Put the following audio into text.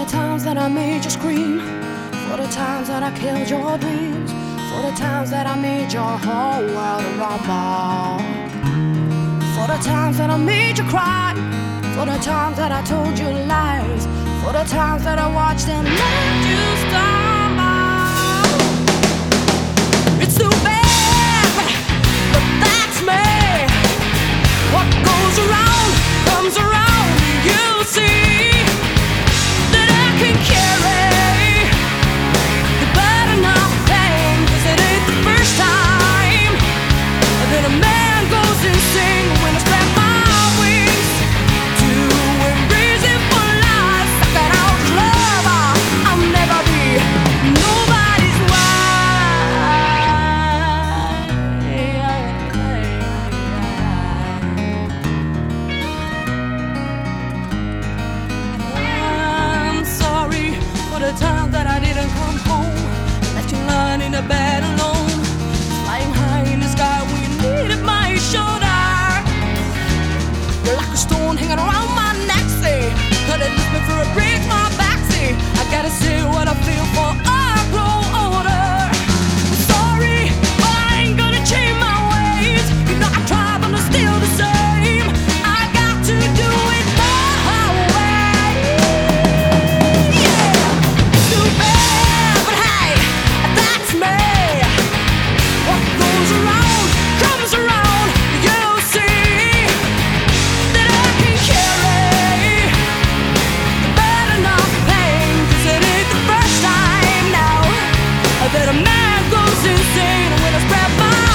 the times that I made you scream, for the times that I killed your dreams, for the times that I made your whole world rumble, for the times that I made you cry, for the times that I told you lies, for the times that I watched and let you stumble. It's too bad, but that's me. What goes around comes around. You see that I can carry the burden of pain, 'cause it ain't the first time that a man goes insane when I spread my wings to embrace it for life. Sucking out love, I'll never be nobody's the time that I didn't come home, left you lying in the bed alone, flying high in the sky when you needed my shoulder. You're like a stone hanging around my neck, say, but it left me for a break, my back, say, I gotta say what I feel for I grow older. I'm sorry, but I ain't gonna change my ways. You know I try, but I'm still the same. I got to do it my way. Yeah. Too bad, but hey, that's me. What goes around comes around. You see that I can carry the burden of pain, 'cause it ain't the first time now that a man goes insane when I spread my